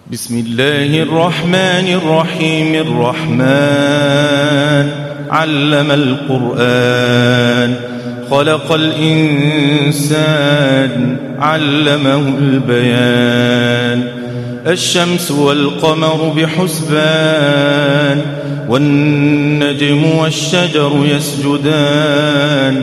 بسم الله الرحمن الرحيم. الرحمن علم القرآن، خلق الإنسان، علمه البيان. الشمس والقمر بحسبان، والنجم والشجر يسجدان.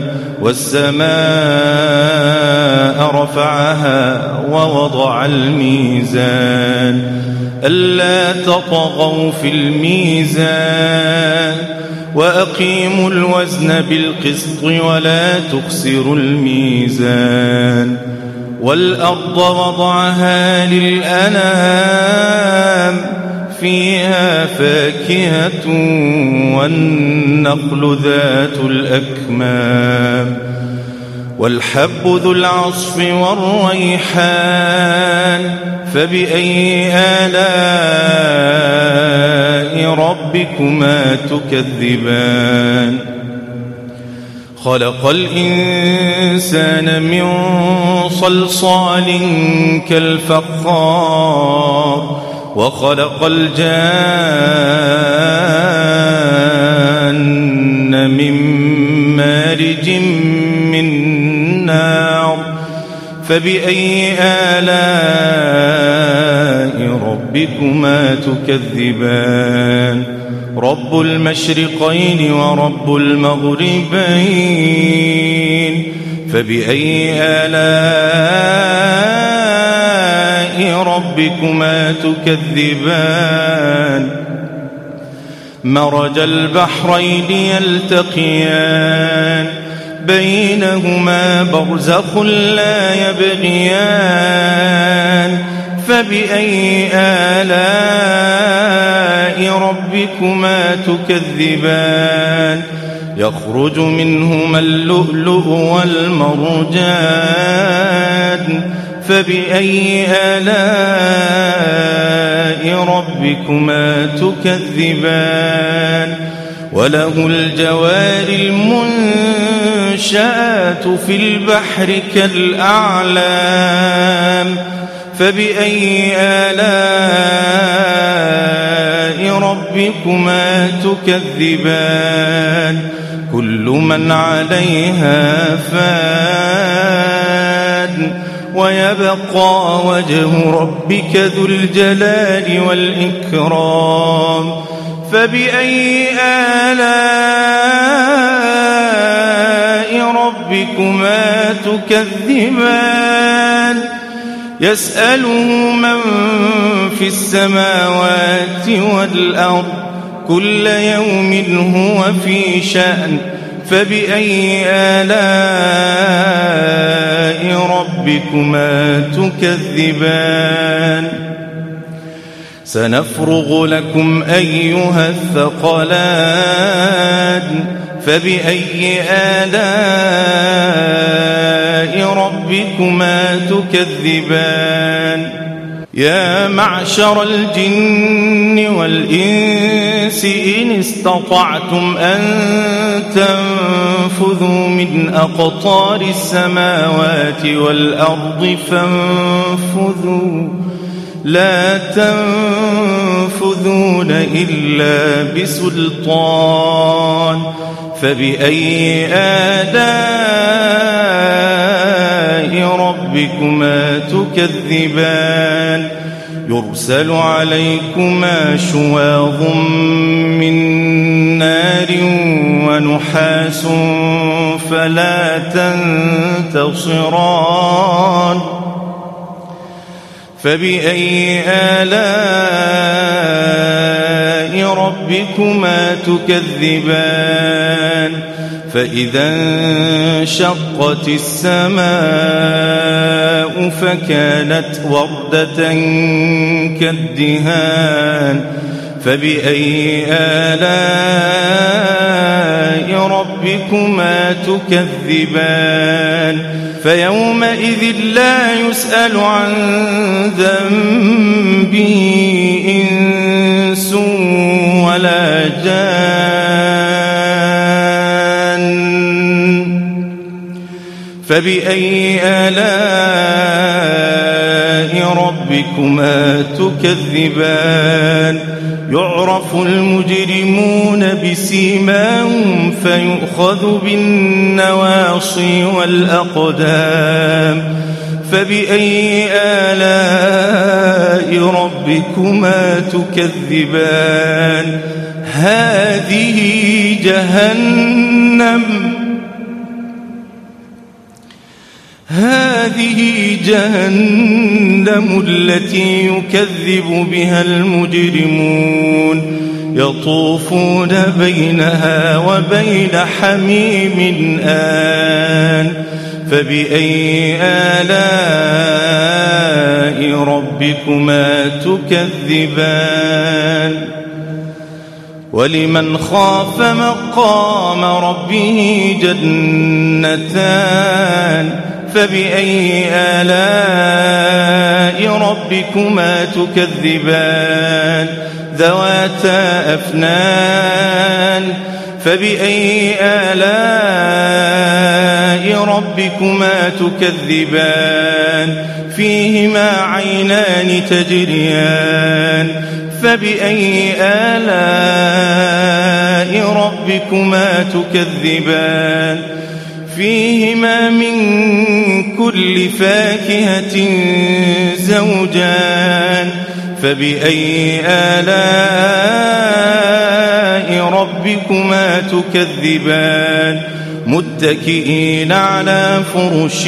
والسماء رفعها ووضع الميزان، ألا تطغوا في الميزان، وأقيموا الوزن بالقسط ولا تخسروا الميزان. والأرض وضعها للأنام، فيها فاكهة والنخل ذات الأكمام. والحب ذو العصف والريحان، فبأي آلاء ربكما تكذبان. خلق الإنسان من صلصال كالفخار، وخلق الجان من مارج من نار. فبأي آلاء ربكما تكذبان. رب المشرقين ورب المغربين، فبأي آلاء ربكما تكذبان. مرج البحرين يلتقيان، بينهما برزخ لا يبغيان. فبأي آلاء ربكما تكذبان. يخرج منهما اللؤلؤ والمرجان. فبأي آلاء ربكما تكذبان. وله الجوار المنشآت في البحر كالأعلام. فبأي آلاء ربكما تكذبان. كل من عليها فان، ويبقى وجه ربك ذو الجلال والإكرام. فبأي آلاء ربكما تكذبان. يسأله من في السماوات والأرض، كل يوم هو في شأن. فبأي آلاء ربكما تكذبان. سنفرغ لكم أيها الثقلان. فبأي آلاء ربكما تكذبان. يا معشر الجن والإنس إن استطعتم أن تنفذوا من أقطار السماوات والأرض فانفذوا، لا تنفذون إلا بسلطان. فبأي آلاء ربكما تكذبان. يرسل عليكما شواظ من نار ونحاس فلا تنتصران. فبأي آلاء ربكما تكذبان. فإذا انشقت السماء فكانت وردة كالدهان. فبأي آلاء ربكما تكذبان. فيومئذ لا يسأل عن ذنبه إنس ولا جان. فبأي آلاء ربكما تكذبان يعرف المجرمون بسيماهم فيؤخذ بالنواصي والأقدام فبأي آلاء ربكما تكذبان هذه جهنم التي يكذب بها المجرمون يطوفون بينها وبين حميم آن فبأي آلاء ربكما تكذبان ولمن خاف مقام ربه جنتان فبأي آلاء ربكما تكذبان ذواتا أفنان فبأي آلاء ربكما تكذبان فيهما عينان تجريان فبأي آلاء ربكما تكذبان فيهما من كل فاكهة زوجان فبأي آلاء ربكما تكذبان متكئين على فرش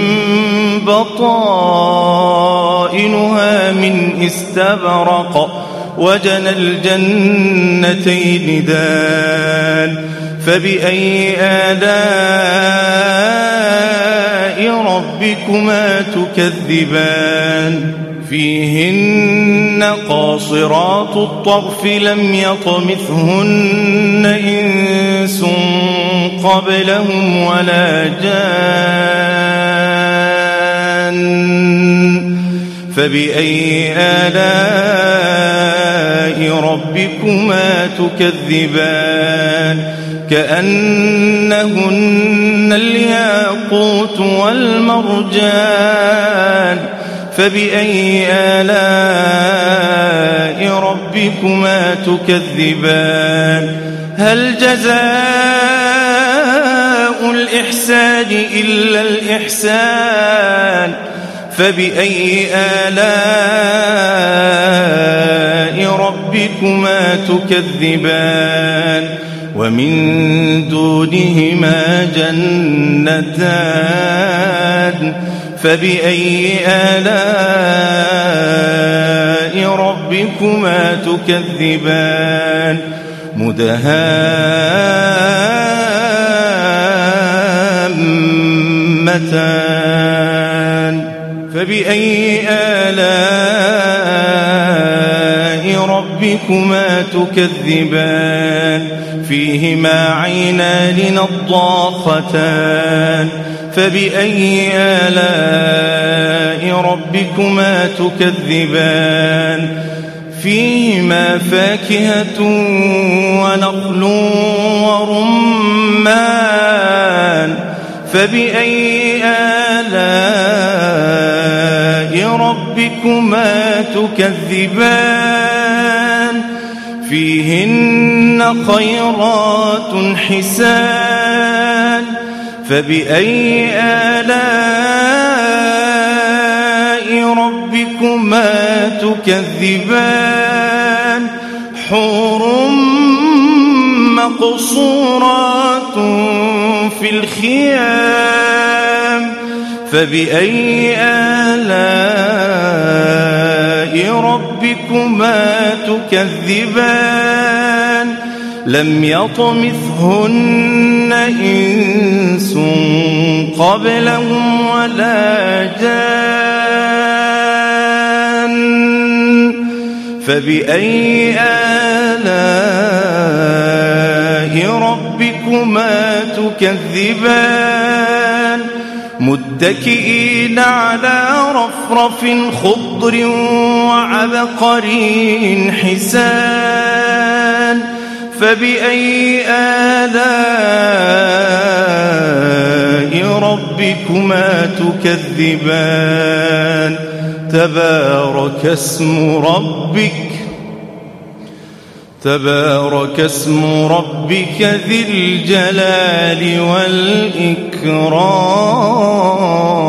بطائنها من استبرق وجنى الجنتين دان فبأي آلاء ربكما تكذبان فيهن قاصرات الطرف لم يطمثهن إنس قبلهم ولا جان فبأي آلاء ربكما تكذبان كأنهن الياقوت والمرجان فبأي آلاء ربكما تكذبان هل جزاء الإحسان إلا الإحسان فبأي آلاء ربكما تكذبان ومن دونهما جنتان فبأي آلاء ربكما تكذبان مدهامتان فبأي آلاء ربكما تكذبان فيهما عينان نضاختان فبأي آلاء ربكما تكذبان فيهما فاكهة ونخل ورمان فبأي آلاء ربكما تكذبان فيهن خيرات حسان فبأي آلاء ربكما تكذبان حور مقصورات في الخيام فبأي آلاء ربكما تكذبان لم يطمثهن إنس قبلهم ولا جان فبأي آلاء ربكما تكذبان متكئين على رفرف خضر وعبقري حسان فبأي آلاء ربكما تكذبان تبارك اسم ربك ذي الجلال والإكرام.